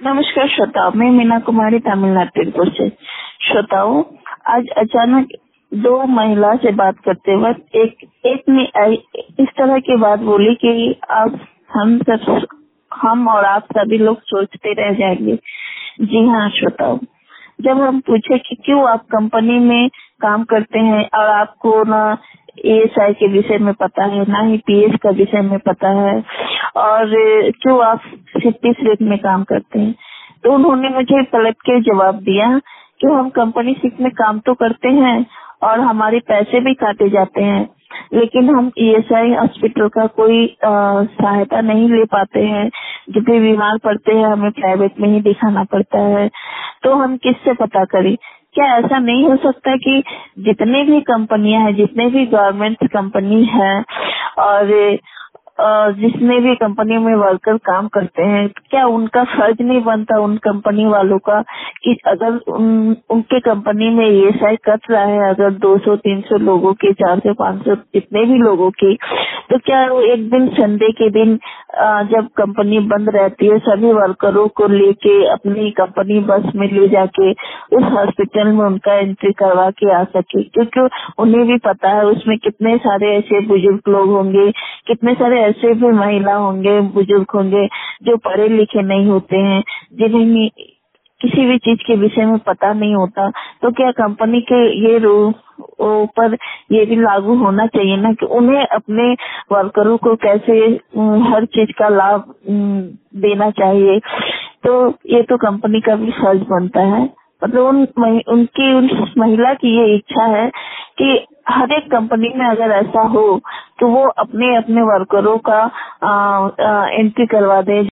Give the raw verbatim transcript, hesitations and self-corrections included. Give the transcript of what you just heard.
नमस्कार श्रोताओं, मैं मीना कुमारी तमिलनाडु तिरुपुर से। श्रोताओं, आज अचानक दो महिला से बात करते वक्त एक एक ने इस तरह की बात बोली कि आप हम सब हम और आप सभी लोग सोचते रह जाएंगे। जी हाँ श्रोताओं, जब हम पूछे कि क्यों आप कंपनी में काम करते हैं और आपको ना ईएसआई के विषय में पता है, ना ही पीएफ का विषय में पता है, और क्यों आप छत्तीस रेट में काम करते हैं, तो उन्होंने मुझे पलट के जवाब दिया कि हम कंपनी सिक में काम तो करते हैं और हमारे पैसे भी काटे जाते हैं, लेकिन हम ईएसआई हॉस्पिटल का कोई आ, सहायता नहीं ले पाते हैं। जब भी बीमार पड़ते हैं हमें प्राइवेट में ही दिखाना पड़ता है, तो हम किससे पता करें? क्या ऐसा नहीं हो सकता कि जितने भी कंपनियां हैं, जितने भी गवर्नमेंट कंपनी है और जिसने भी कंपनी में वर्कर काम करते हैं, क्या उनका फर्ज नहीं बनता उन कंपनी वालों का कि अगर उन, उनके कंपनी में ईएसआई कट रहा है अगर दो सौ तीन सौ लोगों की, चार सौ पाँच सौ जितने भी लोगों की, तो क्या वो एक दिन संडे के दिन जब कंपनी बंद रहती है सभी वर्करों को लेके अपनी कंपनी बस में ले जाके उस हॉस्पिटल में उनका एंट्री करवा के आ सके? क्योंकि उन्हें भी पता है उसमें कितने सारे ऐसे बुजुर्ग लोग होंगे, कितने सारे ऐसे भी महिला होंगे, बुजुर्ग होंगे जो पढ़े लिखे नहीं होते हैं, जिन्हें किसी भी चीज के विषय में पता नहीं होता। तो क्या कंपनी के ये रूल पर ये भी लागू होना चाहिए ना कि उन्हें अपने वर्करों को कैसे हर चीज का लाभ देना चाहिए? तो ये तो कंपनी का भी फर्ज बनता है। मतलब उन उनकी उन महिला की ये इच्छा है कि हर एक कंपनी में अगर ऐसा हो तो वो अपने अपने वर्करों का आ, आ, एंट्री करवा दे।